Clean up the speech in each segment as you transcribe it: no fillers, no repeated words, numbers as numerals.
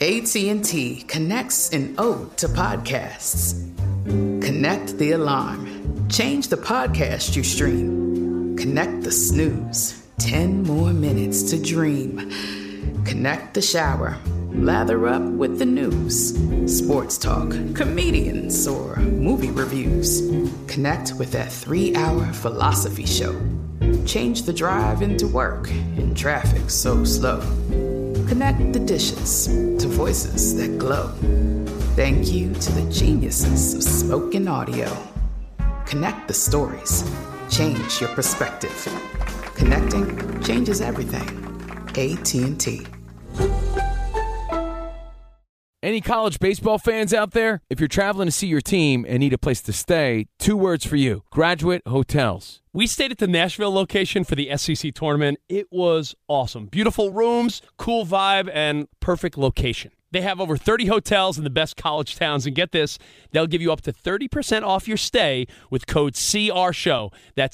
AT&T connects an ode to podcasts. Connect the alarm. Change the podcast you stream. Connect the snooze. 10 more minutes to dream. Connect the shower. Lather up with the news. Sports talk, comedians, or movie reviews. Connect with that 3-hour philosophy show. Change the drive into work in traffic so slow. Connect the dishes to voices that glow. Thank you to the geniuses of spoken audio. Connect the stories. Change your perspective. Connecting changes everything. AT&T. Any college baseball fans out there? If you're traveling to see your team and need a place to stay, 2 words for you: Graduate Hotels. We stayed at the Nashville location for the SEC tournament. It was awesome. Beautiful rooms, cool vibe, and perfect location. They have over 30 hotels in the best college towns, and get this, they'll give you up to 30% off your stay with code CRSHOW. That's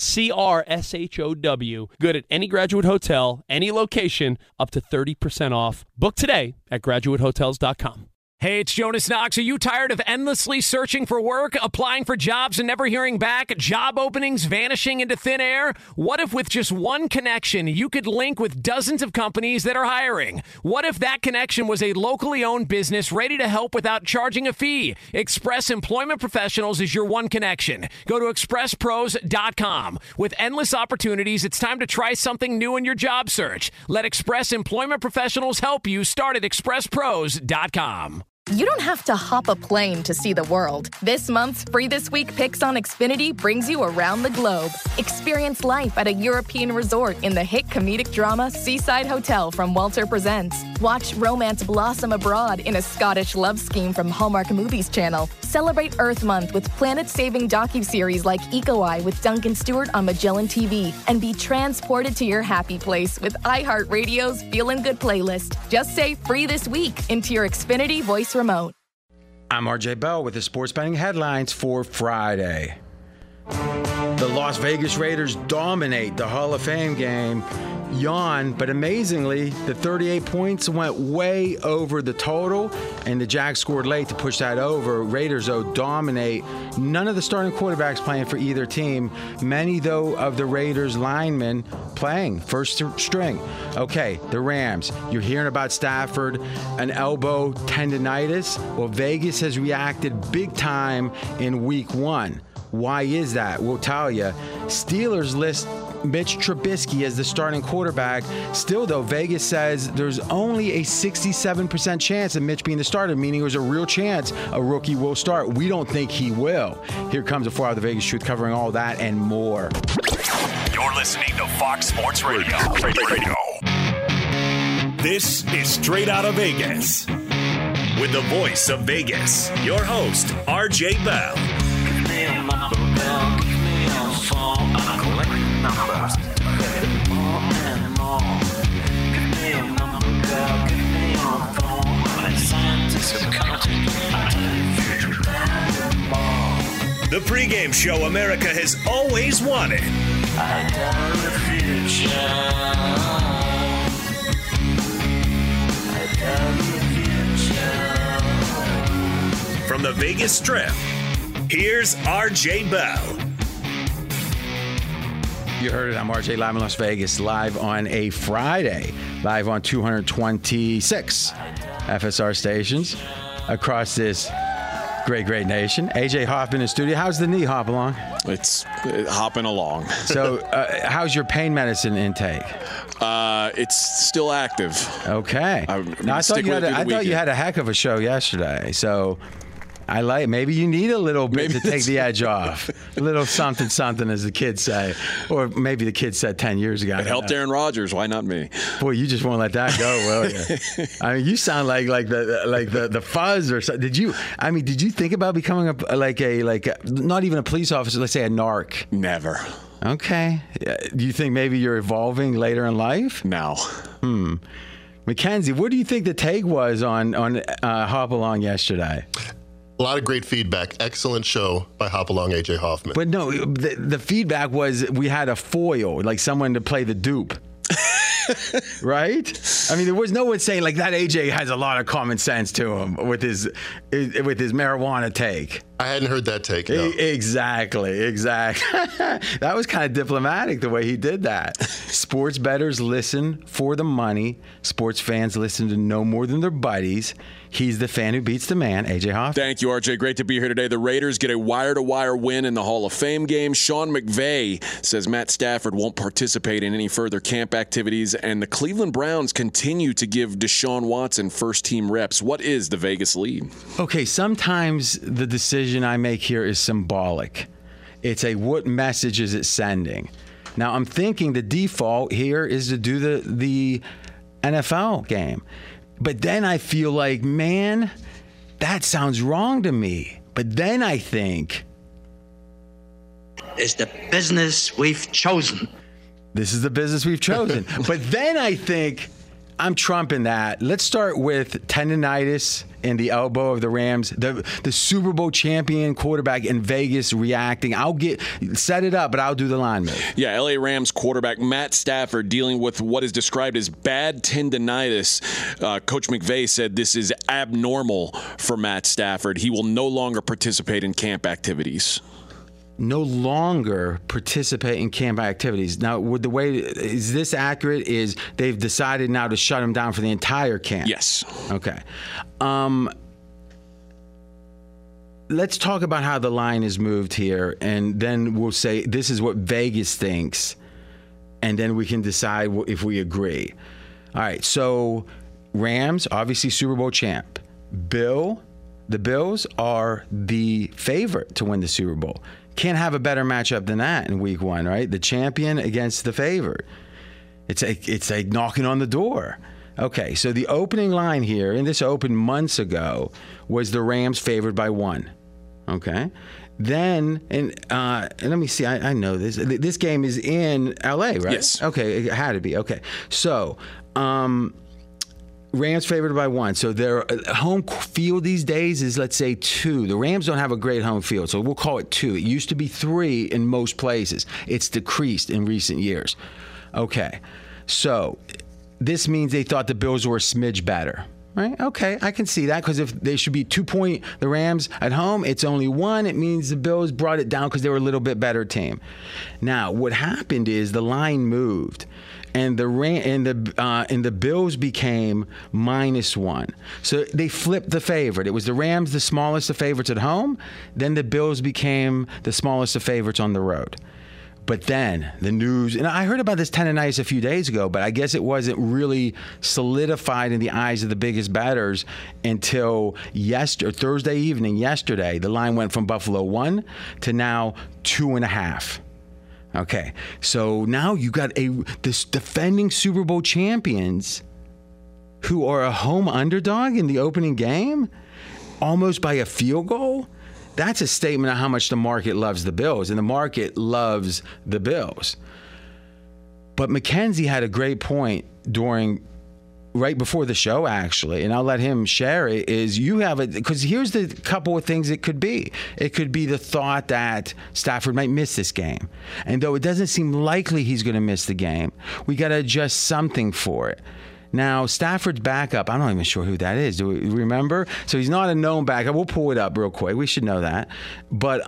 CRSHOW. Good at any Graduate Hotel, any location, up to 30% off. Book today at graduatehotels.com. Hey, it's Jonas Knox. Are you tired of endlessly searching for work, applying for jobs and never hearing back, job openings vanishing into thin air? What if with just one connection, you could link with dozens of companies that are hiring? What if that connection was a locally owned business ready to help without charging a fee? Express Employment Professionals is your one connection. Go to expresspros.com. With endless opportunities, it's time to try something new in your job search. Let Express Employment Professionals help you. Start at expresspros.com. You don't have to hop a plane to see the world. This month's Free This Week Picks on Xfinity brings you around the globe. Experience life at a European resort in the hit comedic drama Seaside Hotel from Walter Presents. Watch romance blossom abroad in a Scottish love scheme from Hallmark Movies Channel. Celebrate Earth Month with planet-saving docuseries like Eco Eye with Duncan Stewart on Magellan TV. And be transported to your happy place with iHeartRadio's Feelin' Good playlist. Just say Free This Week into your Xfinity voice remote. I'm RJ Bell with the sports betting headlines for Friday. The Las Vegas Raiders dominate the Hall of Fame game. Yawn, but amazingly, the 38 points went way over the total, and the Jags scored late to push that over. Raiders, though, dominate. None of the starting quarterbacks playing for either team. Many, though, of the Raiders linemen playing first string. Okay, the Rams. You're hearing about Stafford, an elbow tendonitis. Well, Vegas has reacted big time in week 1. Why is that? We'll tell you. Steelers list Mitch Trubisky as the starting quarterback. Still, though, Vegas says there's only a 67% chance of Mitch being the starter, meaning there's a real chance a rookie will start. We don't think he will. Here comes the 4 Hour of the Vegas Truth, covering all that and more. You're listening to Fox Sports Radio. This is Straight Out of Vegas. With the voice of Vegas, your host, RJ Bell. Give me a number, girl. Give me a phone. I collect numbers. More and more. Give me a number, girl. Give me a phone. My scientists are counting. I tell you, future. The pregame show America has always wanted. I tell the future. I tell the future. From the Vegas Strip, here's RJ Bell. You heard it. I'm RJ, live in Las Vegas, live on a Friday, live on 226 FSR stations across this great nation. AJ Hoffman in studio. How's the knee hop along? It's hopping along. So how's your pain medicine intake? It's still active. Okay. I thought you had a heck of a show yesterday. So maybe you need a little bit to take the edge off. A little something, as the kids say. Or maybe the kids said 10 years ago. It helped Aaron Rodgers. Why not me? Boy, you just won't let that go, will you? I mean, you sound like the Fuzz or something. Did you think about becoming not even a police officer, let's say a narc? Never. Okay. Do you think maybe you're evolving later in life? No. Mackenzie, what do you think the take was on Hop Along yesterday? A lot of great feedback. Excellent show by Hop Along AJ Hoffman. But no, the feedback was we had a foil, like someone to play the dupe. Right? I mean, there was no one saying like that. AJ has a lot of common sense to him with his marijuana take. I hadn't heard that take. No. Exactly. That was kind of diplomatic the way he did that. Sports bettors listen for the money. Sports fans listen to no more than their buddies. He's the fan who beats the man, AJ Hoff. Thank you, RJ. Great to be here today. The Raiders get a wire-to-wire win in the Hall of Fame game. Sean McVay says Matt Stafford won't participate in any further camp activities, and the Cleveland Browns continue to give Deshaun Watson first-team reps. What is the Vegas lead? Okay, sometimes the decision I make here is symbolic. It's what message is it sending? Now, I'm thinking the default here is to do the NFL game. But then I feel like, man, that sounds wrong to me. But then I think, it's the business we've chosen. This is the business we've chosen. But then I think, I'm trumping that. Let's start with tendonitis in the elbow of the Rams. The Super Bowl champion quarterback in Vegas reacting. Set it up, but I'll do the line move. Yeah, LA Rams quarterback Matt Stafford dealing with what is described as bad tendonitis. Coach McVay said this is abnormal for Matt Stafford. He will no longer participate in camp activities. No longer participate in camp activities. Now, is this accurate? Is they've decided now to shut him down for the entire camp? Yes. Okay. Let's talk about how the line is moved here, and then we'll say this is what Vegas thinks, and then we can decide if we agree. All right, so Rams, obviously Super Bowl champ. The Bills are the favorite to win the Super Bowl. Can't have a better matchup than that in week one, right? The champion against the favorite. It's like knocking on the door. Okay, so the opening line here, and this opened months ago, was the Rams favored by 1. Okay? Then, and let me see, I know this. This game is in L.A., right? Yes. Okay, it had to be. Okay, so Rams favored by 1. So their home field these days is, let's say, 2. The Rams don't have a great home field, so we'll call it 2. It used to be 3 in most places. It's decreased in recent years. Okay, so this means they thought the Bills were a smidge better. Right? Okay, I can see that, because if they should be 2-point, the Rams at home, it's only 1. It means the Bills brought it down because they were a little bit better team. Now, what happened is the line moved, and the Bills became -1. So they flipped the favorite. It was the Rams, the smallest of favorites at home. Then the Bills became the smallest of favorites on the road. But then the news, and I heard about this tendonitis a few days ago, but I guess it wasn't really solidified in the eyes of the biggest bettors until Thursday evening, yesterday. The line went from Buffalo 1 to now 2.5. Okay, so now you got this defending Super Bowl champions who are a home underdog in the opening game, almost by a field goal. That's a statement of how much the market loves the Bills, and the market loves the Bills. But Mackenzie had a great point right before the show, actually, and I'll let him share it, is because here's the couple of things it could be. It could be the thought that Stafford might miss this game. And though it doesn't seem likely he's going to miss the game, we got to adjust something for it. Now, Stafford's backup, I'm not even sure who that is. Do we remember? So he's not a known backup. We'll pull it up real quick. We should know that. But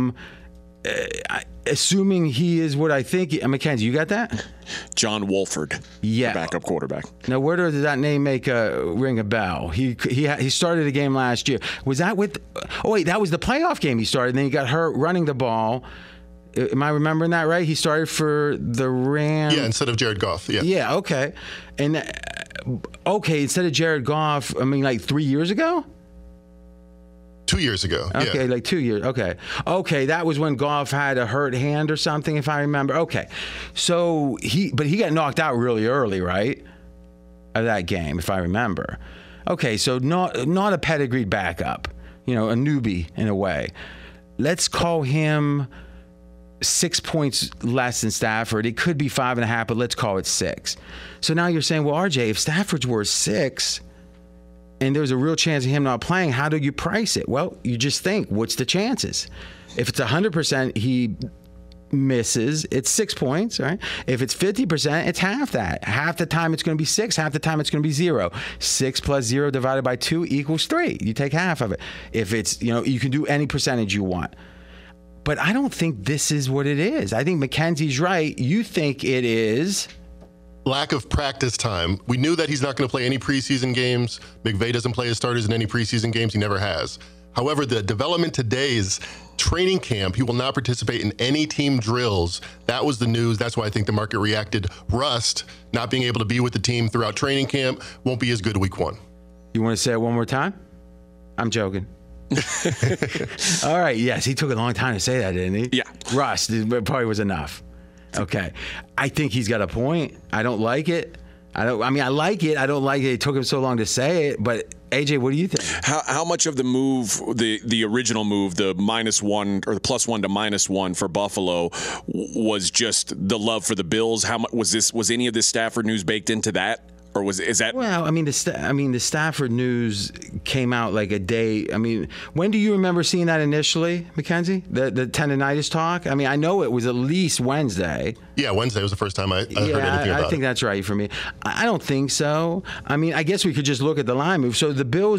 assuming he is what I think, Mackenzie, you got that? John Wolford, yeah, the backup quarterback. Now, where does that name ring a bell? He started a game last year. Was that with? Oh wait, that was the playoff game he started. And then he got hurt running the ball. Am I remembering that right? He started for the Rams. Yeah, instead of Jared Goff. Yeah. Yeah. Okay. And instead of Jared Goff, I mean, like 3 years ago. 2 years ago. Okay, yeah. like 2 years. Okay, that was when Goff had a hurt hand or something, if I remember. Okay, so he got knocked out really early, right? Of that game, if I remember. Okay, so not a pedigreed backup, a newbie in a way. Let's call him 6 points less than Stafford. It could be 5.5, but let's call it 6. So now you're saying, well, RJ, if Stafford's worth 6. And there's a real chance of him not playing, how do you price it? Well, you just think, what's the chances? If it's 100% he misses, it's 6 points, right? If it's 50%, it's half that. Half the time it's going to be 6, half the time it's going to be 0. 6 plus 0 divided by 2 equals 3. You take half of it. If it's, you can do any percentage you want. But I don't think this is what it is. I think Mackenzie's right. You think it is lack of practice time. We knew that he's not going to play any preseason games. McVay doesn't play his starters in any preseason games. He never has. However, the development today's training camp, he will not participate in any team drills. That was the news. That's why I think the market reacted. Rust, not being able to be with the team throughout training camp, won't be as good week 1. You want to say it one more time? I'm joking. All right. Yes, he took a long time to say that, didn't he? Yeah. Rust, it probably was enough. Okay. I think he's got a point. I don't like it. I like it. I don't like it. It took him so long to say it. But AJ, what do you think? How much of the move, the original move, the -1 or the +1 to -1 for Buffalo, was just the love for the Bills? How much was any of this Stafford news baked into that? Or is that? Well, the Stafford news came out like a day. When do you remember seeing that initially, Mackenzie? The tendonitis talk. I know it was at least Wednesday. Yeah, Wednesday was the first time I heard anything about it. I think that's right for me. I don't think so. I guess we could just look at the line move. So the Bills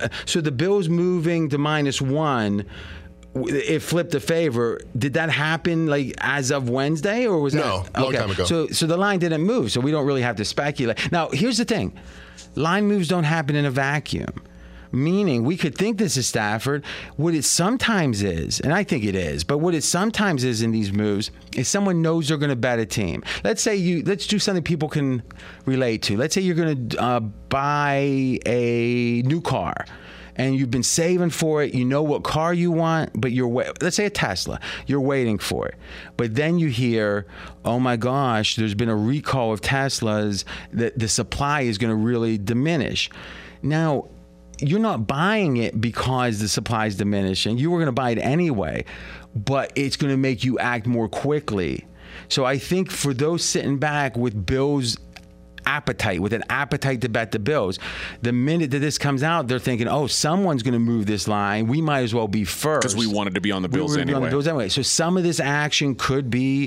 moving to -1. It flipped a favor. Did that happen like as of Wednesday, or was no, that long time ago? So the line didn't move, so we don't really have to speculate. Now, here's the thing: line moves don't happen in a vacuum. Meaning, we could think this is Stafford. What it sometimes is, and I think it is, but what it sometimes is in these moves is someone knows they're going to bet a team. Let's do something people can relate to. Let's say you're going to buy a new car. And you've been saving for it. You know what car you want, but let's say a Tesla. You're waiting for it. But then you hear, oh my gosh, there's been a recall of Teslas. That the supply is going to really diminish. Now, you're not buying it because the supply is diminishing. You were going to buy it anyway, but it's going to make you act more quickly. So I think for those sitting back with Bills with an appetite to bet the Bills, the minute that this comes out, they're thinking, oh, someone's going to move this line. We might as well be first. Because we wanted to be on the Bills anyway. So some of this action could be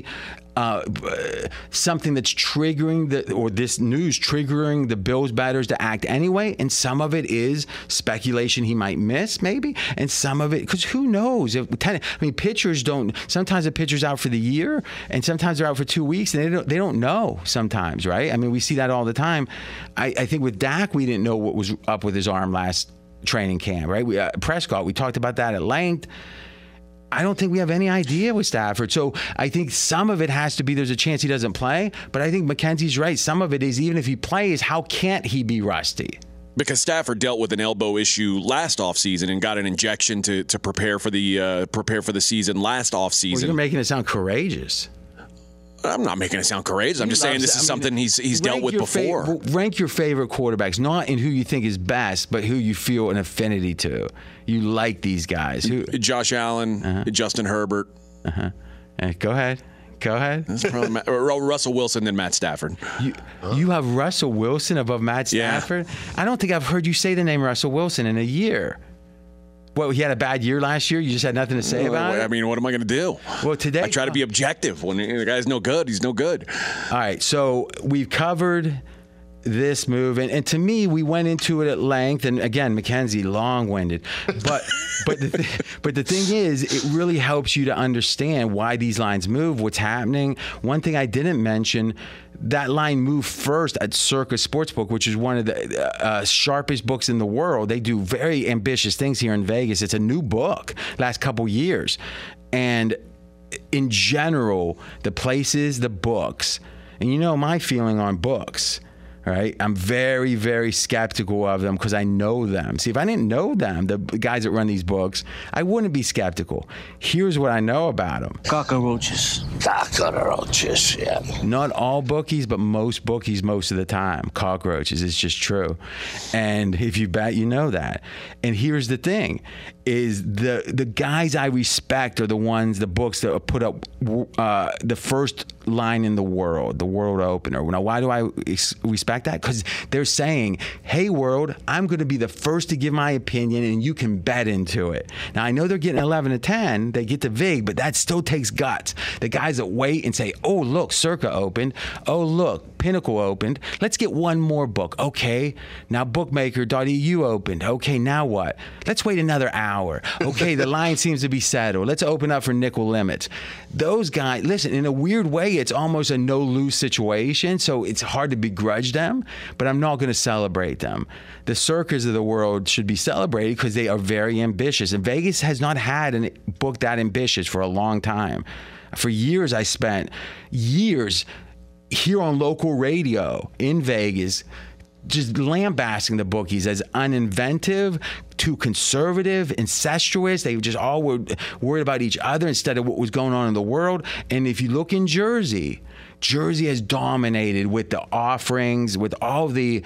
something that's this news triggering the Bills batters to act anyway, and some of it is speculation he might miss, maybe, and some of it, because who knows? Pitchers don't. Sometimes a pitcher's out for the year, and sometimes they're out for 2 weeks, and they don't know sometimes, right? We see that all the time. I think with Dak, we didn't know what was up with his arm last training camp, right? Prescott, we talked about that at length. I don't think we have any idea with Stafford. So I think some of it has to be there's a chance he doesn't play. But I think Mackenzie's right. Some of it is even if he plays, how can't he be rusty? Because Stafford dealt with an elbow issue last offseason and got an injection to prepare for the season last offseason. Well, you're making it sound courageous. I'm not making it sound courageous. I'm just saying this is something he's dealt with before. Rank your favorite quarterbacks, not in who you think is best, but who you feel an affinity to. You like these guys. Josh Allen, Justin Herbert. Go ahead. That's probably Russell Wilson, then Matt Stafford. You have Russell Wilson above Matt Stafford? Yeah. I don't think I've heard you say the name Russell Wilson in a year. Well, he had a bad year last year? You just had nothing to say about it? What am I going to do? Well, today I try to be objective. When the guy's no good, he's no good. All right, so we've covered this move, and to me, we went into it at length. And again, Mackenzie, long-winded. But the thing is, it really helps you to understand why these lines move, what's happening. One thing I didn't mention. That line moved first at Circus Sportsbook, which is one of the sharpest books in the world. They do very ambitious things here in Vegas. It's a new book, last couple years. And in general, the places, the books, and you know my feeling on books, right? I'm very, very skeptical of them because I know them. See, if I didn't know them, the guys that run these books, I wouldn't be skeptical. Here's what I know about them. Cockroaches, yeah. Not all bookies, but most bookies most of the time. Cockroaches, it's just true. And if you bet, you know that. And here's the thing, is the guys I respect are the books that put up the first line in the world opener. Now, why do I respect that? Because they're saying, hey, world, I'm going to be the first to give my opinion, and you can bet into it. Now, I know they're getting 11-10. They get to Vig, but that still takes guts. The guys that wait and say, oh, look, Circa opened. Oh, look, Pinnacle opened. Let's get one more book. Okay, now bookmaker.eu opened. Okay, now what? Let's wait another hour. Okay, the line seems to be settled. Let's open up for nickel limits. Those guys, listen, in a weird way, it's almost a no-lose situation, so it's hard to begrudge them, but I'm not going to celebrate them. The Circas of the world should be celebrated because they are very ambitious, and Vegas has not had a book that ambitious for a long time. For years, I spent years here on local radio in Vegas just lambasting the bookies as uninventive, too conservative, incestuous. They just all were worried about each other instead of what was going on in the world. And if you look in Jersey has dominated with the offerings, with all the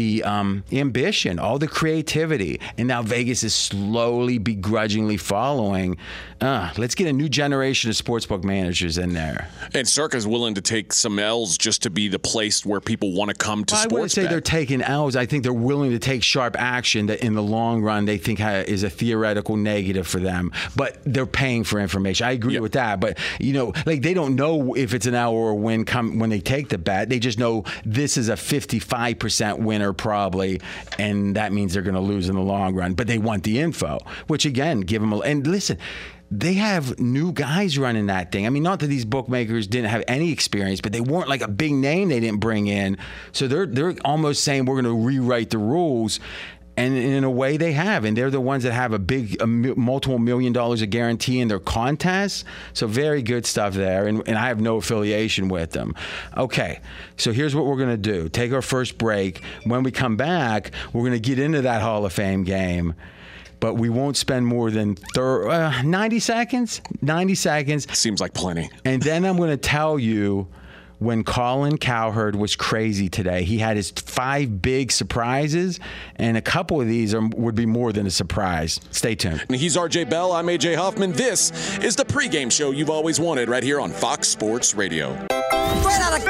ambition, all the creativity. And now Vegas is slowly, begrudgingly following. Let's get a new generation of sportsbook managers in there. And Circa's willing to take some L's just to be the place where people want to come to sports. I wouldn't say they're taking L's. I think they're willing to take sharp action that in the long run they think is a theoretical negative for them. But they're paying for information. I agree with that. But, they don't know if it's an L or a win when they take the bet. They just know this is a 55% winner probably, and that means they're going to lose in the long run. But they want the info, which again, give them and listen, they have new guys running that thing. I mean, not that these bookmakers didn't have any experience, but they weren't like a big name they didn't bring in. So they're almost saying we're going to rewrite the rules. And in a way they have, and they're the ones that have multiple $1 million of guarantee in their contests. So very good stuff there, and I have no affiliation with them. Okay, so here's what we're going to do. Take our first break. When we come back, we're going to get into that Hall of Fame game, but we won't spend more than 90 seconds. 90 seconds. Seems like plenty. And then I'm going to tell you when Colin Cowherd was crazy today. He had his 5 big surprises, and a couple of these would be more than a surprise. Stay tuned. He's RJ Bell. I'm AJ Hoffman. This is the pregame show you've always wanted right here on Fox Sports Radio. Straight out of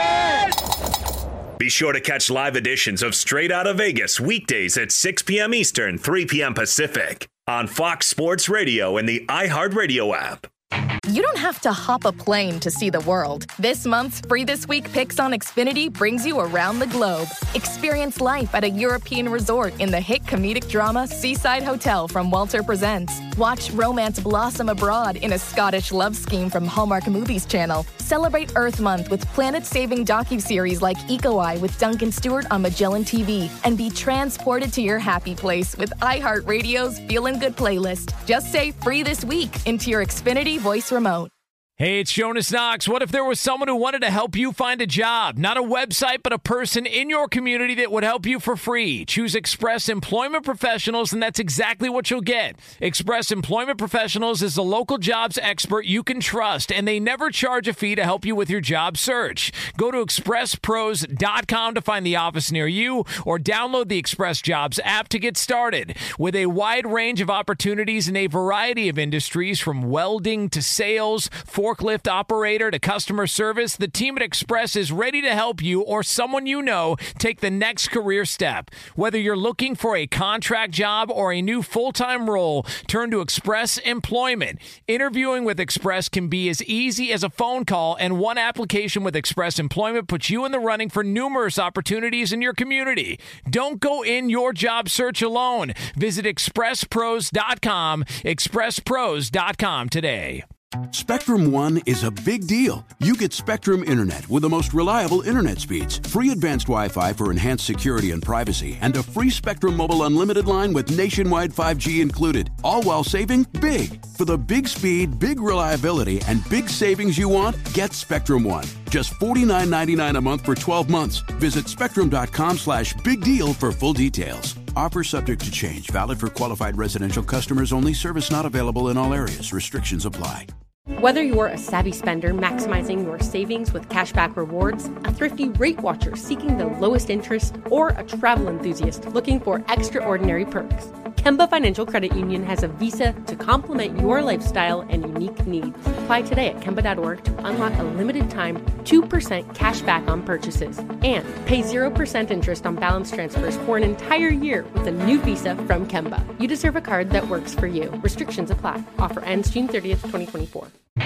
Vegas! Be sure to catch live editions of Straight Outta Vegas weekdays at 6 p.m. Eastern, 3 p.m. Pacific on Fox Sports Radio and the iHeartRadio app. You don't have to hop a plane to see the world. This month's Free This Week Picks on Xfinity brings you around the globe. Experience life at a European resort in the hit comedic drama Seaside Hotel from Walter Presents. Watch romance blossom abroad in a Scottish love scheme from Hallmark Movies Channel. Celebrate Earth Month with planet-saving docuseries like Eco Eye with Duncan Stewart on Magellan TV. And be transported to your happy place with iHeartRadio's Feelin' Good playlist. Just say Free This Week into your Xfinity voice remote. Hey, it's Jonas Knox. What if there was someone who wanted to help you find a job? Not a website, but a person in your community that would help you for free. Choose Express Employment Professionals, and that's exactly what you'll get. Express Employment Professionals is the local jobs expert you can trust, and they never charge a fee to help you with your job search. Go to expresspros.com to find the office near you, or download the Express Jobs app to get started. With a wide range of opportunities in a variety of industries, from welding to sales, forklift operator to customer service, the team at Express is ready to help you or someone you know take the next career step. Whether you're looking for a contract job or a new full-time role, turn to Express Employment. Interviewing with Express can be as easy as a phone call, and one application with Express Employment puts you in the running for numerous opportunities in your community. Don't go in your job search alone. Visit expresspros.com, expresspros.com today. Spectrum One is a big deal. You get Spectrum Internet with the most reliable internet speeds, free advanced Wi-Fi for enhanced security and privacy, and a free Spectrum Mobile Unlimited line with nationwide 5G included, all while saving big. For the big speed, big reliability, and big savings you want, get Spectrum One. Just $49.99 a month for 12 months. Visit spectrum.com/big deal for full details. Offer subject to change. Valid for qualified residential customers only. Service not available in all areas. Restrictions apply. Whether you're a savvy spender maximizing your savings with cashback rewards, a thrifty rate watcher seeking the lowest interest, or a travel enthusiast looking for extraordinary perks, Kemba Financial Credit Union has a visa to complement your lifestyle and unique needs. Apply today at Kemba.org to unlock a limited-time 2% cash back on purchases and pay 0% interest on balance transfers for an entire year with a new visa from Kemba. You deserve a card that works for you. Restrictions apply. Offer ends June 30th, 2024.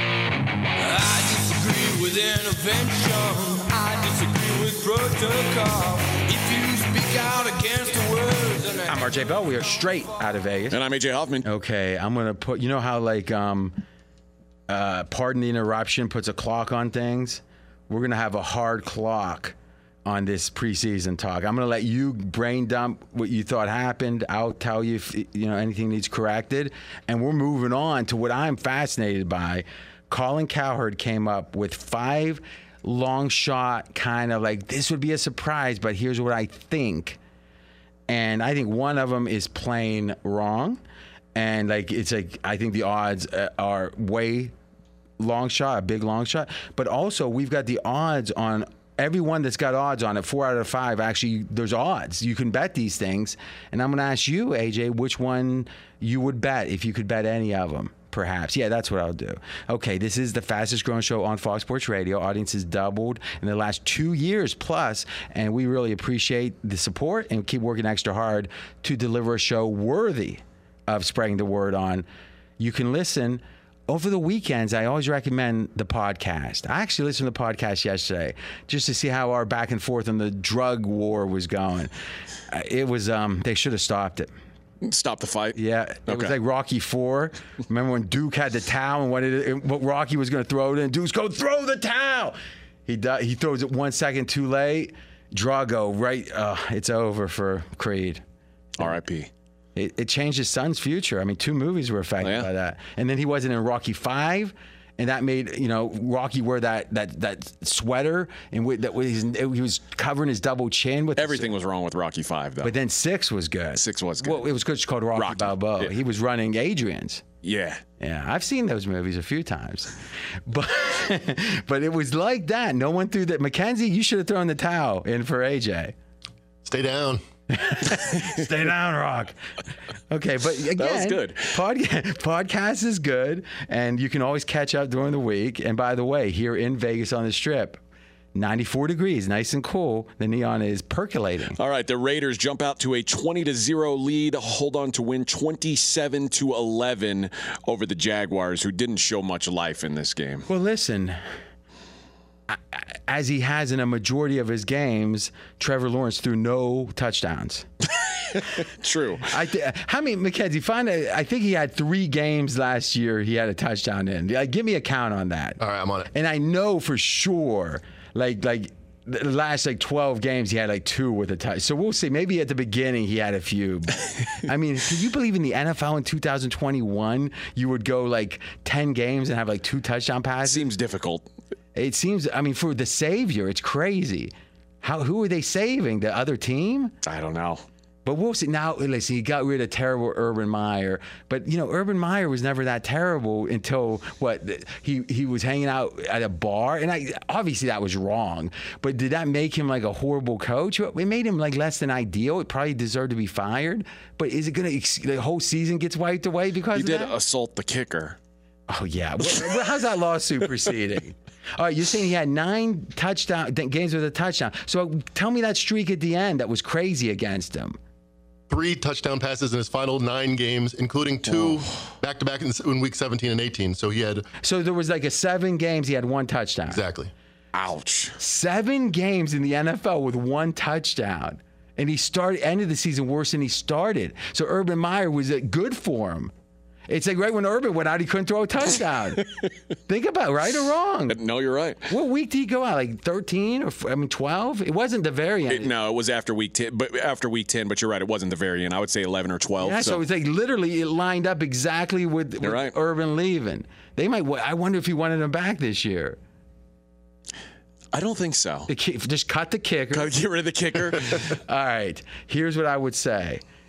I disagree with intervention. I disagree with protocol. If you speak out against the words, I'm RJ Bell. We are straight out of Vegas. And I'm AJ Hoffman. Okay, I'm going to put, you know how like, pardon the interruption, puts a clock on things? We're going to have a hard clock on this preseason talk. I'm going to let you brain dump what you thought happened. I'll tell you if anything needs corrected. And we're moving on to what I'm fascinated by. Colin Cowherd came up with 5 long shot kind of like, this would be a surprise, but here's what I think. And I think one of them is plain wrong. And like, it's like, I think the odds are way long shot, a big long shot. But also we've got the odds on everyone that's got odds on it, 4 out of 5, actually, there's odds. You can bet these things. And I'm going to ask you, AJ, which one you would bet if you could bet any of them, perhaps. Yeah, that's what I'll do. Okay, this is the fastest growing show on Fox Sports Radio. Audience has doubled in the last 2 years plus, and we really appreciate the support and keep working extra hard to deliver a show worthy of spreading the word on. You can listen over the weekends. I always recommend the podcast. I actually listened to the podcast yesterday just to see how our back and forth on the drug war was going. It was, they should have stopped it. Stop the fight? Yeah. It was like Rocky IV. Remember when Duke had the towel and what Rocky was going to throw it in? Duke's go throw the towel. He throws it 1 second too late. Drago, right? It's over for Creed. R.I.P. It changed his son's future. I mean, 2 movies were affected by that. And then he wasn't in Rocky V, and that made Rocky wear that sweater, and he was covering his double chin with everything was wrong with Rocky V though. But then 6 was good. 6 was good. Well, it was good. It's called Rocky Balboa. Yeah. He was running Adrian's. Yeah. I've seen those movies a few times, but it was like that. No one threw that. Mackenzie, you should have thrown the towel in for AJ. Stay down. Stay down, Rock. Okay, but again, that was good. Podcast is good, and you can always catch up during the week. And by the way, here in Vegas on the Strip, 94 degrees, nice and cool. The neon is percolating. All right, the Raiders jump out to a 20-0 lead, hold on to win 27-11 over the Jaguars, who didn't show much life in this game. Well, listen, as he has in a majority of his games, Trevor Lawrence threw no touchdowns. True. How many, Mackenzie, I think he had 3 games last year he had a touchdown in. Give me a count on that. All right, I'm on it. And I know for sure, like the last 12 games he had 2 with a touch. So we'll see. Maybe at the beginning he had a few. I mean, can you believe in the NFL in 2021 you would go 10 games and have 2 touchdown passes? Seems difficult. It seems, I mean, for the savior, it's crazy. Who are they saving? The other team? I don't know. But we'll see. Now, listen, he got rid of terrible Urban Meyer. But, Urban Meyer was never that terrible until, he was hanging out at a bar. And obviously that was wrong. But did that make him a horrible coach? It made him less than ideal. It probably deserved to be fired. But is it going to, the whole season gets wiped away because of that? He did assault the kicker. Oh, yeah. How's that lawsuit proceeding? All right, you're saying he had 9 games with a touchdown. So tell me that streak at the end that was crazy against him. 3 touchdown passes in his final 9 games, including 2 back-to-back in week 17 and 18. So he had. So there was 7 games he had 1 touchdown. Exactly. Ouch. 7 games in the NFL with 1 touchdown. And he ended the season worse than he started. So Urban Meyer was good for him. It's right when Urban went out, he couldn't throw a touchdown. Think about it, right or wrong? No, you're right. What week did he go out? 13 or 12? It wasn't the very end. No, it was after week 10. But you're right, it wasn't the very end. I would say 11 or 12. Yeah, so it's literally it lined up exactly with right. Urban leaving. I wonder if he wanted him back this year. I don't think so. Just cut the kicker. Get rid of the kicker. All right. Here's what I would say.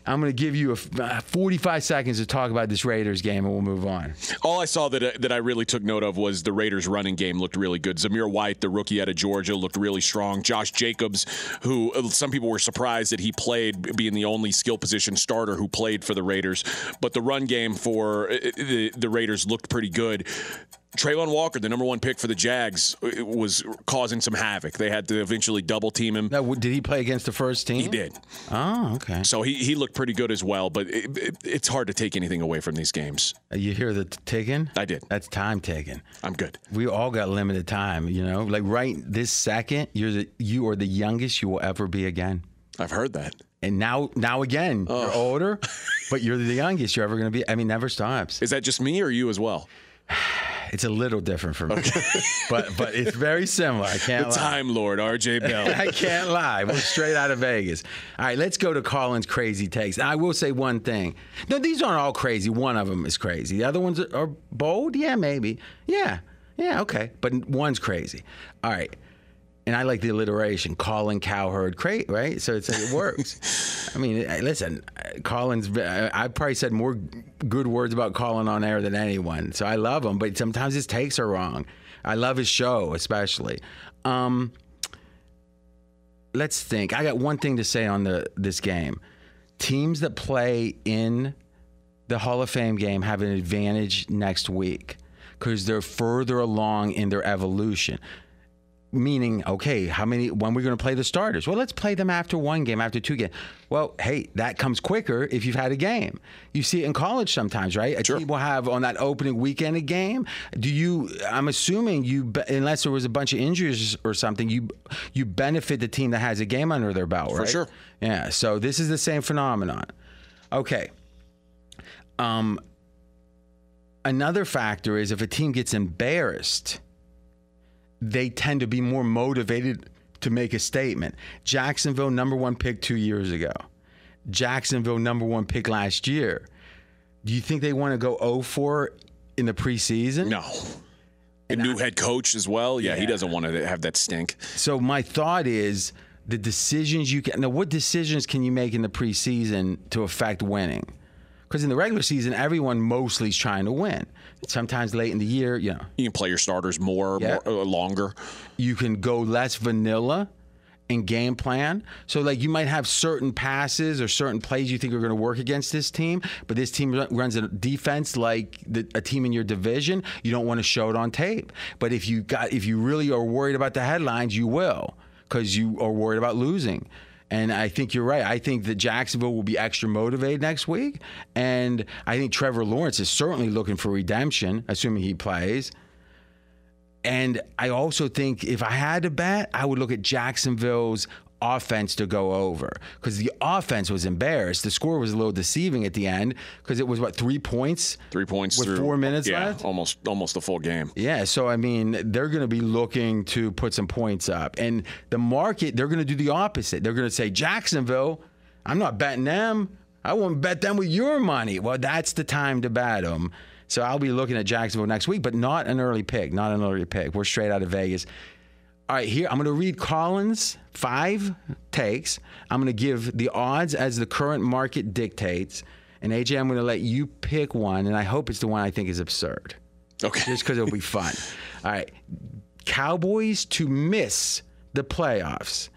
I'm going to give you 45 seconds to talk about this Raiders game, and we'll move on. All I saw that I really took note of was the Raiders' running game looked really good. Zamir White, the rookie out of Georgia, looked really strong. Josh Jacobs, who some people were surprised that he played, being the only skill position starter who played for the Raiders. But the run game for the Raiders looked pretty good. Traylon Walker, the number 1 pick for the Jags, was causing some havoc. They had to eventually double team him. Now, did he play against the first team? He did. Oh, okay. So he looked pretty good as well, but it's hard to take anything away from these games. You hear the ticking? I did. That's time ticking. I'm good. We all got limited time, you know? Like right this second, you are the youngest you will ever be again. I've heard that. And now again, you're older, but you're the youngest you're ever going to be. I mean, never stops. Is that just me or you as well? It's a little different for me, but it's very similar. I can't lie. The Time Lord, RJ Bell. I can't lie. We're straight out of Vegas. All right, let's go to Colin's crazy takes. I will say one thing. No, these aren't all crazy. One of them is crazy. The other ones are bold? Yeah, maybe. Yeah, okay. But one's crazy. All right. And I like the alliteration, Colin Cowherd, right? So it works. I mean, listen, Colin's, I probably said more good words about Colin on air than anyone. So I love him, but sometimes his takes are wrong. I love his show, especially. Let's think. I got one thing to say on this game. Teams that play in the Hall of Fame game have an advantage next week because they're further along in their evolution. Meaning, okay, when are we going to play the starters? Well, let's play them after one game, after two games. Well, hey, that comes quicker if you've had a game. You see it in college sometimes, right? A team will have on that opening weekend a game. I'm assuming unless there was a bunch of injuries or something, you benefit the team that has a game under their belt, right? For sure. Yeah, so this is the same phenomenon. Okay. Another factor is if a team gets embarrassed, they tend to be more motivated to make a statement. Jacksonville, number 1 pick 2 years ago. Jacksonville, number 1 pick last year. Do you think they want to go 0-4 in the preseason? No. A new head coach as well? Yeah, he doesn't want to have that stink. So my thought is the decisions what decisions can you make in the preseason to affect winning? Because in the regular season, everyone mostly is trying to win. Sometimes late in the year, you can play your starters more longer. You can go less vanilla in game plan. So, like, you might have certain passes or certain plays you think are going to work against this team, but this team runs a defense like a team in your division. You don't want to show it on tape. But if you really are worried about the headlines, you will, because you are worried about losing. And I think you're right. I think that Jacksonville will be extra motivated next week. And I think Trevor Lawrence is certainly looking for redemption, assuming he plays. And I also think if I had to bet, I would look at Jacksonville's offense to go over, because the offense was embarrassed. The score was a little deceiving at the end because it was 3 points? 3 points with through 4 minutes left? almost the full game. Yeah, so I mean, they're going to be looking to put some points up. And the market, they're going to do the opposite. They're going to say, Jacksonville, I'm not betting them. I won't bet them with your money. Well, that's the time to bet them. So I'll be looking at Jacksonville next week, but not an early pick. We're straight out of Vegas. All right, here, I'm going to read Colin's 5 takes. I'm going to give the odds as the current market dictates. And, AJ, I'm going to let you pick one, and I hope it's the one I think is absurd. Okay. Just because it'll be fun. All right. Cowboys to miss the playoffs.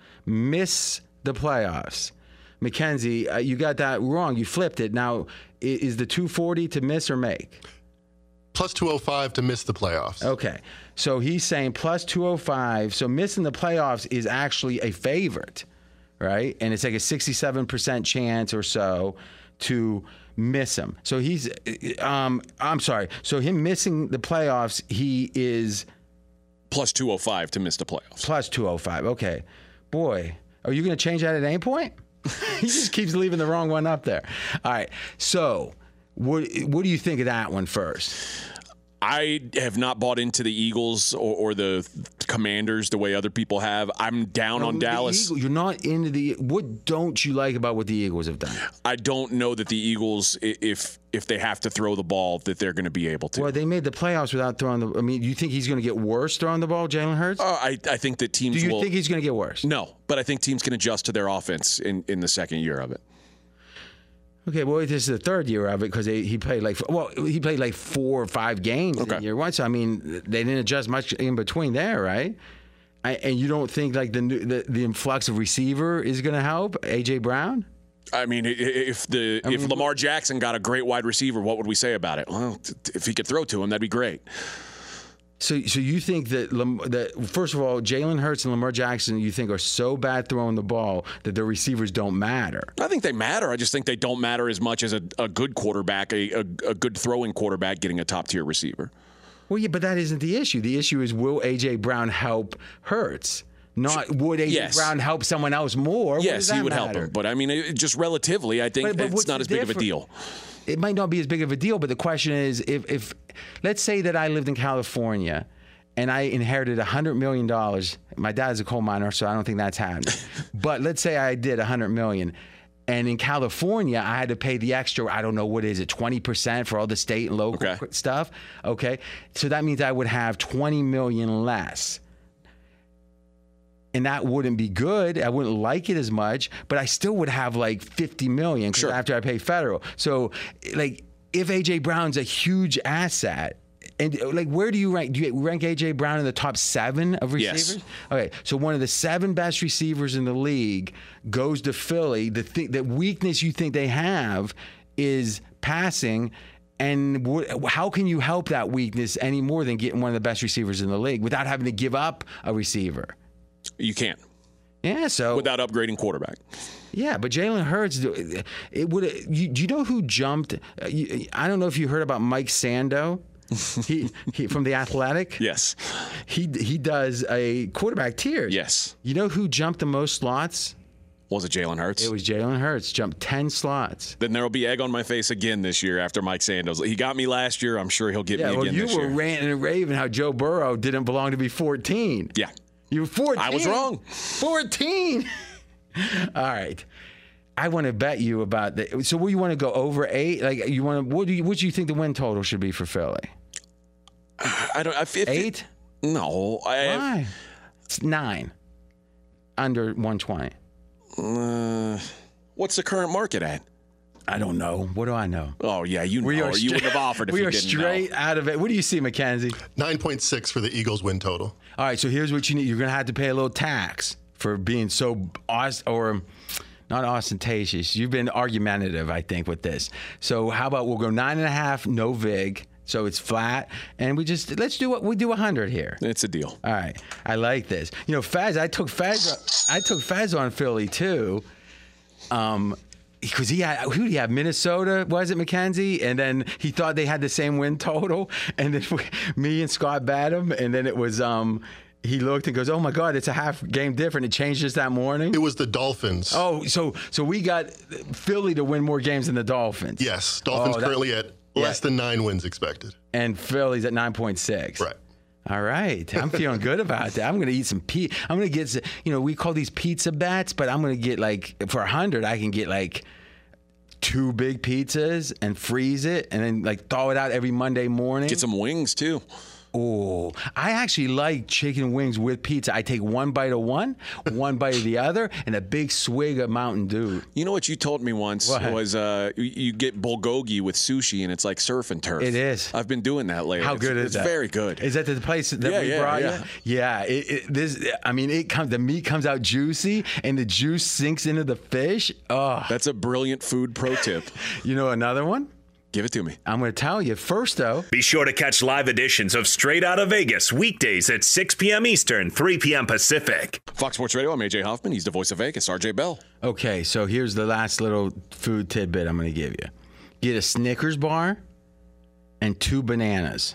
Mackenzie, you got that wrong. You flipped it. Now, is the 240 to miss or make? Plus 205 to miss the playoffs. Okay. So he's saying plus 205. So missing the playoffs is actually a favorite, right? And it's like a 67% chance or so to miss him. So he's, I'm sorry. So him missing the playoffs, he is plus 205 to miss the playoffs. Plus 205. Okay. Boy, are you going to change that at any point? He just keeps leaving the wrong one up there. All right. So what do you think of that one first? I have not bought into the Eagles or the Commanders the way other people have. I'm down on Dallas. You're not into the. What don't you like about what the Eagles have done? I don't know that the Eagles, if they have to throw the ball, that they're going to be able to. Well, they made the playoffs without throwing the. I mean, you think he's going to get worse throwing the ball, Jalen Hurts? I think that teams. Do you think he's going to get worse? No, but I think teams can adjust to their offense in the second year of it. Okay, well, this is the third year of it because he played like 4 or 5 games in year one. So, I mean, they didn't adjust much in between there, right? And you don't think like the influx of receiver is going to help A.J. Brown? I mean, if Lamar Jackson got a great wide receiver, what would we say about it? Well, if he could throw to him, that'd be great. So you think that first of all, Jalen Hurts and Lamar Jackson, you think are so bad throwing the ball that their receivers don't matter? I think they matter. I just think they don't matter as much as a good quarterback, a good throwing quarterback getting a top-tier receiver. Well, yeah, but that isn't the issue. The issue is, will A.J. Brown help Hurts? Not would A.J. Brown help someone else more? Yes, he would help him. But, I mean, just relatively, I think it's not as big of a deal. It might not be as big of a deal, but the question is, if let's say that I lived in California and I inherited $100 million. My dad's a coal miner, so I don't think that's happening. But let's say I did $100 million. And in California, I had to pay the extra, I don't know, what is it, 20% for all the state and local stuff? Okay. So that means I would have $20 million less. And that wouldn't be good. I wouldn't like it as much, but I still would have like $50 million after I pay federal. So, like, if A.J. Brown's a huge asset, and like, where do you rank? Do you rank A.J. Brown in the top 7 of receivers? Yes. Okay, so one of the 7 best receivers in the league goes to Philly. The weakness you think they have is passing. And how can you help that weakness any more than getting one of the best receivers in the league without having to give up a receiver? You can't. Yeah, so without upgrading quarterback. Yeah, but Jalen Hurts, it would. Do you know who jumped? I don't know if you heard about Mike Sando. He from The Athletic. Yes. He does a quarterback tiers. Yes. You know who jumped the most slots? Was it Jalen Hurts? It was Jalen Hurts. Jumped 10 slots. Then there will be egg on my face again this year after Mike Sandos. He got me last year. I'm sure he'll get me again this year. You were ranting and raving how Joe Burrow didn't belong to be 14. Yeah. You were 14. I was wrong. 14. All right. I want to bet you about that. So, what do you want to go over 8? Like, you want to? What do you think the win total should be for Philly? I don't. 8? No. Why? It's 9. Under 120. What's the current market at? I don't know. What do I know? Oh, yeah, you know. You wouldn't have offered if you didn't know. We are straight out of it. What do you see, Mackenzie? 9.6 for the Eagles win total. All right, so here's what you need. You're going to have to pay a little tax for being so not ostentatious. You've been argumentative, I think, with this. So how about we'll go 9.5, no vig. So it's flat, and let's do what we do 100 here. It's a deal. All right, I like this. You know, Fez, I took Fez on Philly too, because who did he have? Minnesota, was it, Mackenzie? And then he thought they had the same win total, and then me and Scott bet him, and then it was he looked and goes, "Oh my God, it's a half game different." It changed just that morning. It was the Dolphins. Oh, so we got Philly to win more games than the Dolphins. Yes, Dolphins currently at less than 9 wins expected. And Philly's at 9.6. Right. All right. I'm feeling good about that. I'm going to eat some pizza. I'm going to get, we call these pizza bets, but I'm going to get for 100, I can get 2 big pizzas and freeze it and then thaw it out every Monday morning. Get some wings too. Oh, I actually like chicken wings with pizza. I take 1 bite of one bite of the other, and a big swig of Mountain Dew. You know what you told me once was you get bulgogi with sushi, and it's like surf and turf. It is. I've been doing that lately. How good is that? It's very good. Is that the place that we brought you? Yeah. The meat comes out juicy, and the juice sinks into the fish. Oh, that's a brilliant food pro tip. You know another one? Give it to me. I'm going to tell you. First, though, be sure to catch live editions of Straight Outta Vegas weekdays at 6 p.m. Eastern, 3 p.m. Pacific. Fox Sports Radio, I'm AJ Hoffman. He's the voice of Vegas, RJ Bell. Okay, so here's the last little food tidbit I'm going to give you. Get a Snickers bar and 2 bananas.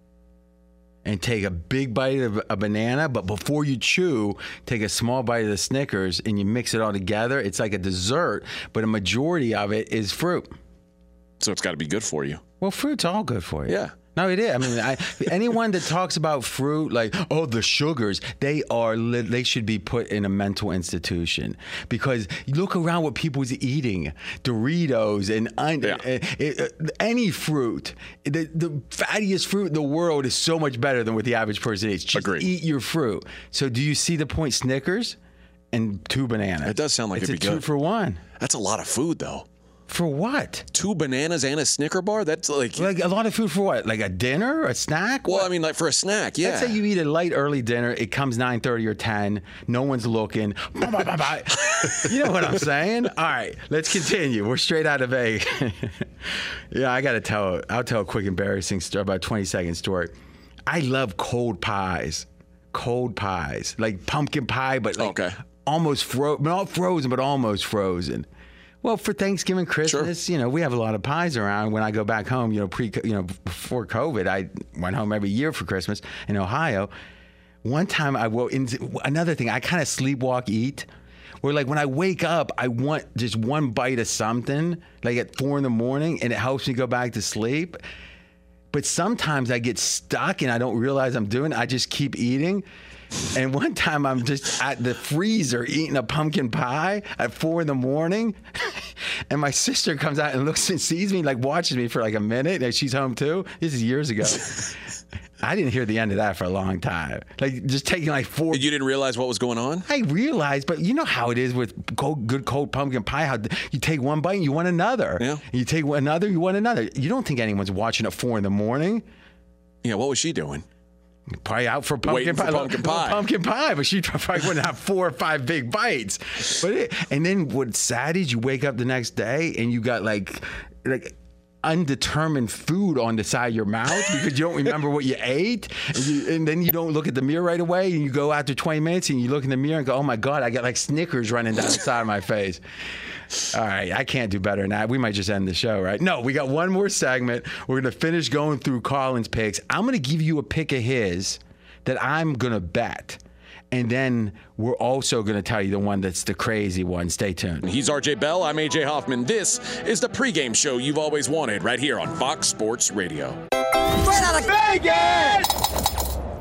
And take a big bite of a banana, but before you chew, take a small bite of the Snickers and you mix it all together. It's like a dessert, but a majority of it is fruit. So it's got to be good for you. Well, fruit's all good for you. Yeah. No, it is. I mean, anyone that talks about fruit the sugars, they should be put in a mental institution, because you look around what people's eating, Doritos and any fruit. The fattiest fruit in the world is so much better than what the average person eats. Just eat your fruit. So do you see the point? Snickers and 2 bananas. It does sound like it'd be good. It's a 2 for 1. That's a lot of food, though. For what? 2 bananas and a Snicker bar? That's like a lot of food for what? Like a dinner, a snack? Well, what? I mean, like for a snack, yeah. Let's say you eat a light early dinner. It comes 9:30 or 10. No one's looking. You know what I'm saying? All right, let's continue. We're straight out of Vegas. Yeah, I'll tell a quick embarrassing story, about a 20-second story. I love cold pies. Cold pies. Like pumpkin pie, but like almost not frozen, but almost frozen. Well, for Thanksgiving, Christmas, we have a lot of pies around. When I go back home, before COVID, I went home every year for Christmas in Ohio. One time another thing, I kind of sleepwalk eat. Where like when I wake up, I want just one bite of something, like at 4 a.m, and it helps me go back to sleep. But sometimes I get stuck and I don't realize I'm doing it. I just keep eating. And one time I'm just at the freezer eating a pumpkin pie at 4 a.m, and my sister comes out and looks and sees me, like watches me for like a minute, and she's home too. This is years ago. I didn't hear the end of that for a long time. Like just taking like 4. You didn't realize what was going on? I realized, but you know how it is with good cold pumpkin pie. How you take one bite and you want another. Yeah. You take another, you want another. You don't think anyone's watching at 4 a.m? Yeah. What was she doing? Probably out for pumpkin pie. Pumpkin pie, but she probably wouldn't have 4 or 5 big bites. And then what's sad is you wake up the next day and you got like undetermined food on the side of your mouth because you don't remember what you ate, and then you don't look at the mirror right away, and you go after 20 minutes and you look in the mirror and go, oh my God, I got like Snickers running down the side of my face. All right, I can't do better than that. We might just end the show, right? No, we got one more segment. We're going to finish going through Colin's picks. I'm going to give you a pick of his that I'm going to bet. And then we're also going to tell you the one that's the crazy one. Stay tuned. He's RJ Bell. I'm AJ Hoffman. This is the pregame show you've always wanted right here on Fox Sports Radio. Straight out of Vegas!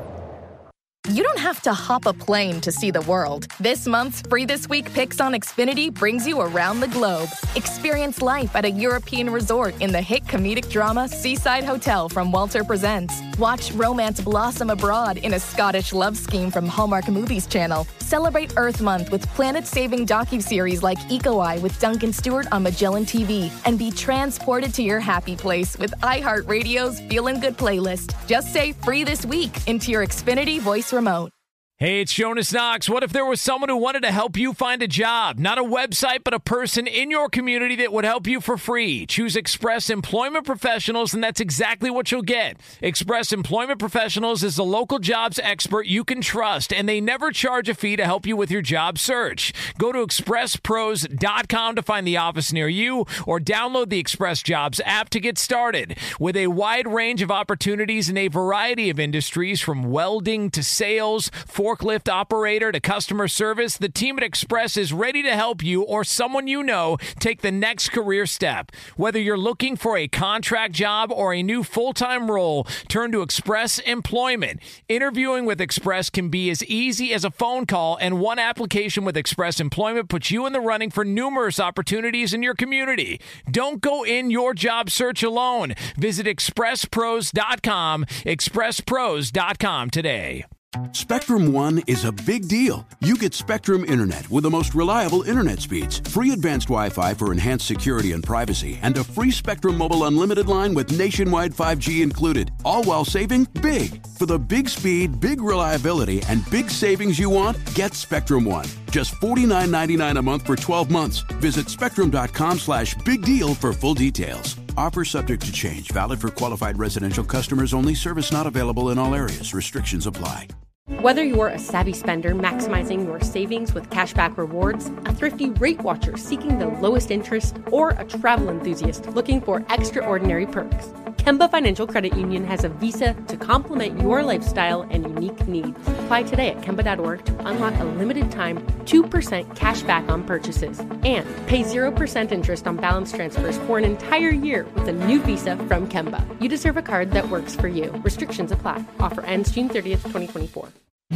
You don't have to hop a plane to see the world. This month's Free This Week Picks on Xfinity brings you around the globe. Experience life at a European resort in the hit comedic drama Seaside Hotel from Walter Presents. Watch romance blossom abroad in a Scottish love scheme from Hallmark Movies Channel. Celebrate Earth Month with planet-saving docuseries like Eco Eye with Duncan Stewart on Magellan TV. And be transported to your happy place with iHeartRadio's Feelin' Good playlist. Just say Free This Week into your Xfinity voice remote. Hey, it's Jonas Knox. What if there was someone who wanted to help you find a job? Not a website, but a person in your community that would help you for free. Choose Express Employment Professionals, and that's exactly what you'll get. Express Employment Professionals is the local jobs expert you can trust, and they never charge a fee to help you with your job search. Go to expresspros.com to find the office near you, or download the Express Jobs app to get started. With a wide range of opportunities in a variety of industries, from welding to sales, forklift operator to customer service, the team at Express is ready to help you or someone you know take the next career step. Whether you're looking for a contract job or a new full-time role, turn to Express Employment. Interviewing with Express can be as easy as a phone call, and one application with Express Employment puts you in the running for numerous opportunities in your community. Don't go in your job search alone. Visit expresspros.com, expresspros.com today. Spectrum One is a big deal. You get Spectrum Internet with the most reliable internet speeds, free advanced Wi-Fi for enhanced security and privacy, and a free Spectrum Mobile Unlimited line with nationwide 5G included, all while saving big. For the big speed, big reliability, and big savings you want, get Spectrum One. Just $49.99 a month for 12 months. Visit spectrum.com/big deal for full details. Offer subject to change. Valid for qualified residential customers only. Service not available in all areas. Restrictions apply. Whether you're a savvy spender maximizing your savings with cashback rewards, a thrifty rate watcher seeking the lowest interest, or a travel enthusiast looking for extraordinary perks, Kemba Financial Credit Union has a visa to complement your lifestyle and unique needs. Apply today at Kemba.org to unlock a limited time 2% cash back on purchases and pay 0% interest on balance transfers for an entire year with a new visa from Kemba. You deserve a card that works for you. Restrictions apply. Offer ends June 30th, 2024.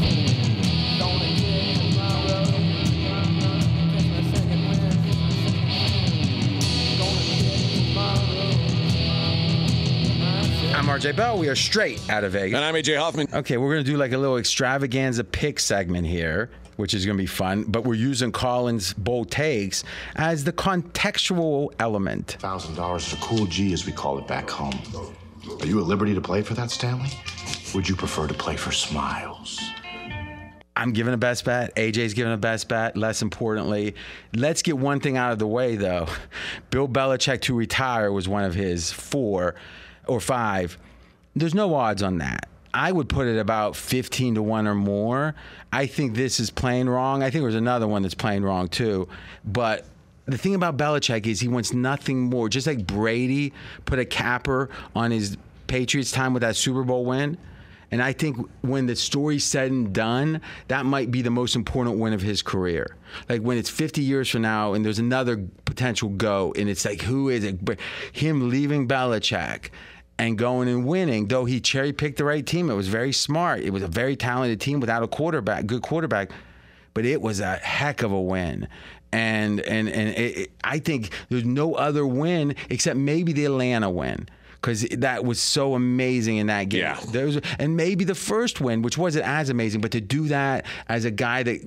I'm RJ Bell. We are straight out of Vegas. And I'm AJ Hoffman. Okay, we're going to do like a little extravaganza pick segment here. which is going to be fun. But we're using Colin's bold takes as the contextual element. $1,000 is a cool G, as we call it back home. Are you at liberty to play for that, Stanley? Would you prefer to play for Smiles? I'm giving a best bet. AJ's giving a best bet. Less importantly, let's get one thing out of the way, though. Bill Belichick to retire was one of his 4 or 5. There's no odds on that. I would put it about 15-1 or more. I think this is playing wrong. I think there's another one that's playing wrong, too. But the thing about Belichick is he wants nothing more. Just like Brady put a capper on his Patriots time with that Super Bowl win. And I think when the story's said and done, that might be the most important win of his career. Like when it's 50 years from now and there's another potential go, and it's like, who is it? But him leaving Belichick and going and winning, though he cherry-picked the right team. It was very smart. It was a very talented team without a quarterback, good quarterback. But it was a heck of a win. And I think there's no other win except maybe the Atlanta win, because that was so amazing in that game. Yeah. And maybe the first win, which wasn't as amazing, but to do that as a guy that,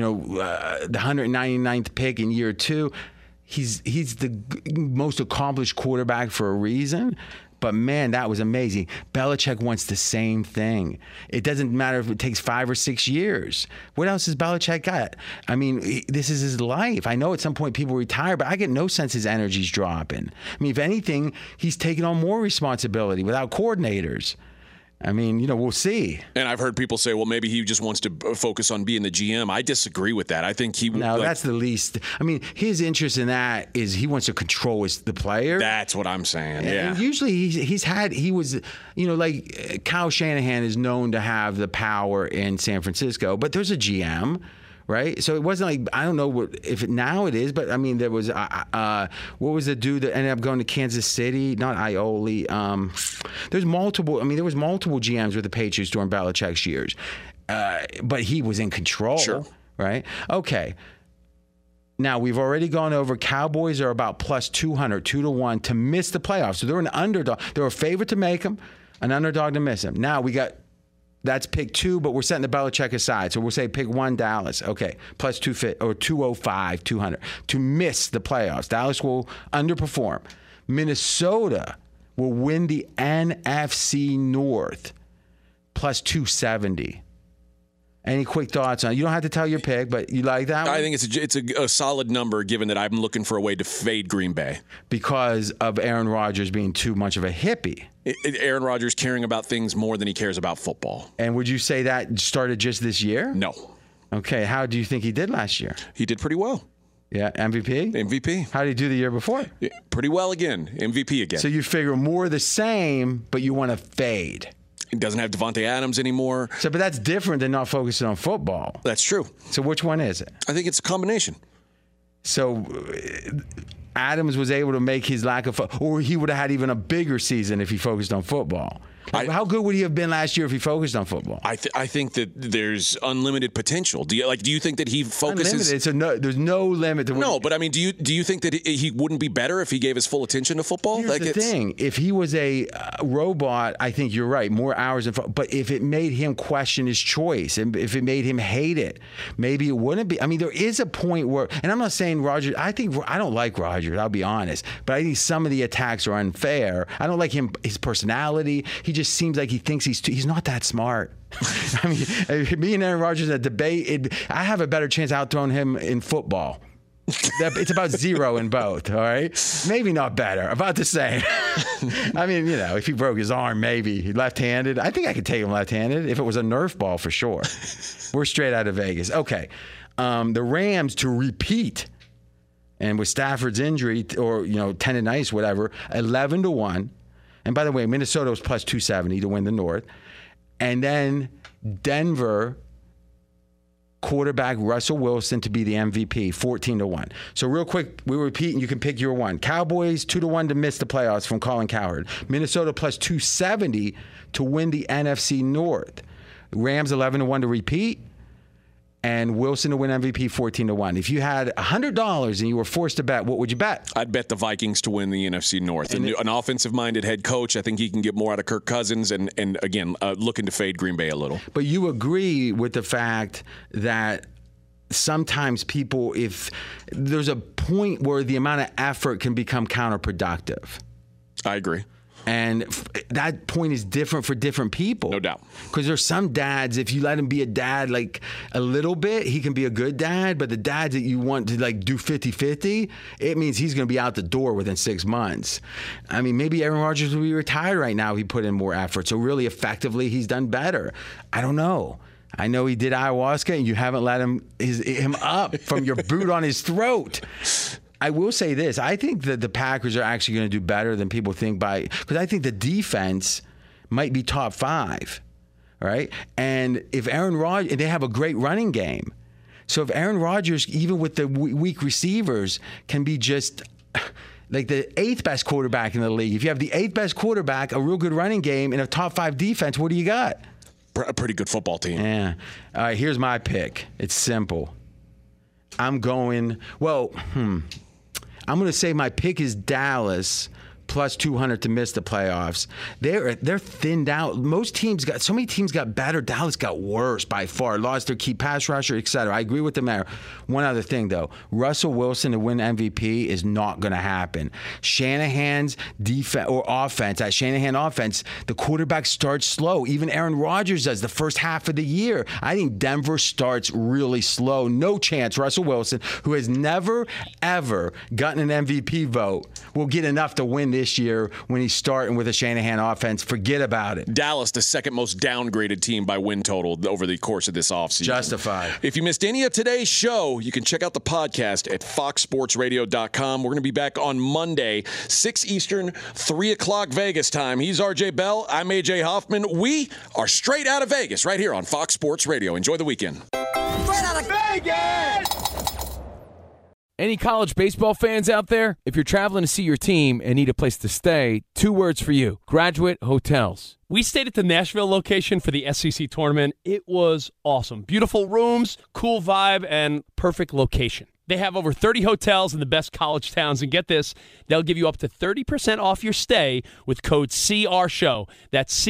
the 199th pick in year 2, he's the most accomplished quarterback for a reason. But, man, that was amazing. Belichick wants the same thing. It doesn't matter if it takes 5 or 6 years. What else has Belichick got? I mean, this is his life. I know at some point people retire, but I get no sense his energy's dropping. I mean, if anything, he's taking on more responsibility without coordinators. I mean, we'll see. And I've heard people say, well, maybe he just wants to focus on being the GM. I disagree with that. I think he... No, that's the least. I mean, his interest in that is he wants to control the player. That's what I'm saying, yeah. And usually he was, like Kyle Shanahan is known to have the power in San Francisco, but there's a GM, right? So it wasn't like, I don't know if now it is, but I mean, there was, what was the dude that ended up going to Kansas City? Not Aioli. There was multiple GMs with the Patriots during Belichick's years. But he was in control, sure. Right? Okay. Now, we've already gone over Cowboys are about plus 200, 2-1 to miss the playoffs. So they're an underdog. They're a favorite to make them, an underdog to miss them. Now, that's pick 2, but we're setting the Belichick aside. So we'll say pick 1, Dallas. Okay, plus 205, 200 to miss the playoffs. Dallas will underperform. Minnesota will win the NFC North, plus 270. Any quick thoughts on it? You don't have to tell your pick, but you like that one? I think it's a solid number, given that I'm looking for a way to fade Green Bay. Because of Aaron Rodgers being too much of a hippie. Aaron Rodgers caring about things more than he cares about football. And would you say that started just this year? No. Okay, how do you think he did last year? He did pretty well. Yeah, MVP? MVP. How did he do the year before? Yeah, pretty well again. MVP again. So you figure more of the same, but you want to fade. He doesn't have Devontae Adams anymore. But that's different than not focusing on football. That's true. So which one is it? I think it's a combination. So Adams was able to make his lack of or he would have had even a bigger season if he focused on football. How good would he have been last year if he focused on football? I think that there's unlimited potential. Do you think that he focuses? Unlimited. There's no limit to. No, but I mean, do you think that he wouldn't be better if he gave his full attention to football? Here's the thing: if he was a robot, I think you're right. More hours, but if it made him question his choice, and if it made him hate it, maybe it wouldn't be. I mean, there is a point where, and I'm not saying Rodgers. I don't like Rodgers. I'll be honest, but I think some of the attacks are unfair. I don't like his personality. He just seems like he thinks he's not that smart. I mean, me and Aaron Rodgers in a debate, I have a better chance of outthrowing him in football. It's about 0 in both, all right? Maybe not better, about the same. I mean, if he broke his arm, maybe. Left-handed, I think I could take him left-handed if it was a Nerf ball for sure. We're straight out of Vegas. Okay, the Rams to repeat. And with Stafford's injury, or tendonitis, whatever, 11-1. And by the way, Minnesota was plus 270 to win the North. And then Denver quarterback Russell Wilson to be the MVP, 14-1. So real quick, we repeat, and you can pick your one. Cowboys 2-1 to miss the playoffs from Colin Cowherd. Minnesota plus 270 to win the NFC North. Rams 11-1 to repeat. And Wilson to win MVP 14-1. If you had $100 and you were forced to bet, what would you bet? I'd bet the Vikings to win the NFC North. An offensive-minded head coach, I think he can get more out of Kirk Cousins, and again, looking to fade Green Bay a little. But you agree with the fact that sometimes people, if there's a point where the amount of effort can become counterproductive. I agree. And that point is different for different people. No doubt. Because there's some dads, if you let him be a dad like a little bit, he can be a good dad. But the dads that you want to like do 50-50, it means he's going to be out the door within 6 months. I mean, maybe Aaron Rodgers will be retired right now. He put in more effort. So really effectively, he's done better. I don't know. I know he did ayahuasca and you haven't let him up from your boot on his throat. I will say this. I think that the Packers are actually going to do better than people think because I think the defense might be top 5, right? And if Aaron Rodgers, they have a great running game. So if Aaron Rodgers, even with the weak receivers, can be just like the 8th best quarterback in the league. If you have the 8th best quarterback, a real good running game, and a top 5 defense, what do you got? A pretty good football team. Yeah. All right, here's my pick. It's simple. I'm going to say my pick is Dallas plus 200 to miss the playoffs. They're thinned out. So many teams got better. Dallas got worse by far. Lost their key pass rusher, etc. I agree with the mayor. One other thing, though. Russell Wilson to win MVP is not going to happen. Shanahan's defense or offense, that Shanahan offense, the quarterback starts slow. Even Aaron Rodgers does the first half of the year. I think Denver starts really slow. No chance Russell Wilson, who has never, ever gotten an MVP vote, will get enough to win this year when he's starting with a Shanahan offense. Forget about it. Dallas, the second most downgraded team by win total over the course of this offseason. Justified. If you missed any of today's show, you can check out the podcast at foxsportsradio.com. We're going to be back on Monday, 6 Eastern, 3 o'clock Vegas time. He's RJ Bell. I'm AJ Hoffman. We are straight out of Vegas right here on Fox Sports Radio. Enjoy the weekend. Straight out of Vegas! Any college baseball fans out there? If you're traveling to see your team and need a place to stay, 2 words for you: Graduate Hotels. We stayed at the Nashville location for the SEC tournament. It was awesome. Beautiful rooms, cool vibe, and perfect location. They have over 30 hotels in the best college towns, and get this, they'll give you up to 30% off your stay with code CRSHOW. That's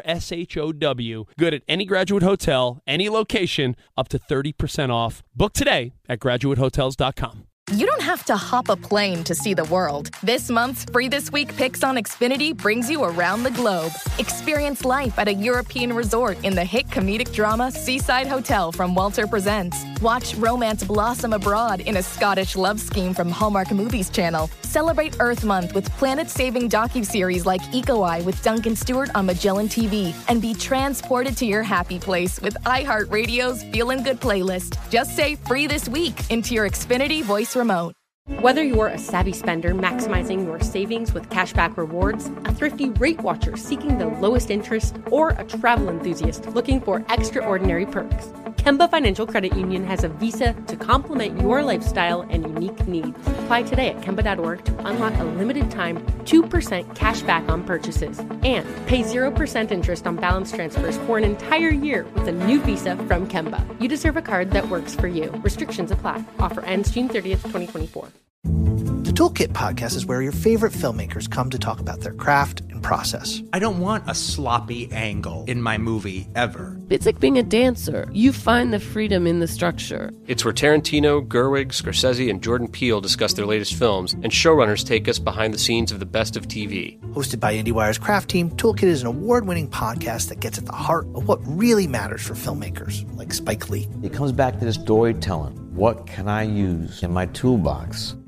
CRSHOW. Good at any Graduate Hotel, any location, up to 30% off. Book today at graduatehotels.com. You don't have to hop a plane to see the world. This month's Free This Week Picks on Xfinity brings you around the globe. Experience life at a European resort in the hit comedic drama Seaside Hotel from Walter Presents. Watch romance blossom abroad in a Scottish love scheme from Hallmark Movies Channel. Celebrate Earth Month with planet-saving docuseries like Eco Eye with Duncan Stewart on Magellan TV. And be transported to your happy place with iHeartRadio's Feelin' Good playlist. Just say Free This Week into your Xfinity voice remote. Whether you're a savvy spender maximizing your savings with cashback rewards, a thrifty rate watcher seeking the lowest interest, or a travel enthusiast looking for extraordinary perks, Kemba Financial Credit Union has a visa to complement your lifestyle and unique needs. Apply today at Kemba.org to unlock a limited-time 2% cash back on purchases and pay 0% interest on balance transfers for an entire year with a new visa from Kemba. You deserve a card that works for you. Restrictions apply. Offer ends June 30th, 2024. The Toolkit podcast is where your favorite filmmakers come to talk about their craft and process. I don't want a sloppy angle in my movie ever. It's like being a dancer. You find the freedom in the structure. It's where Tarantino, Gerwig, Scorsese, and Jordan Peele discuss their latest films, and showrunners take us behind the scenes of the best of TV. Hosted by IndieWire's craft team, Toolkit is an award-winning podcast that gets at the heart of what really matters for filmmakers, like Spike Lee. It comes back to this storytelling. What can I use in my toolbox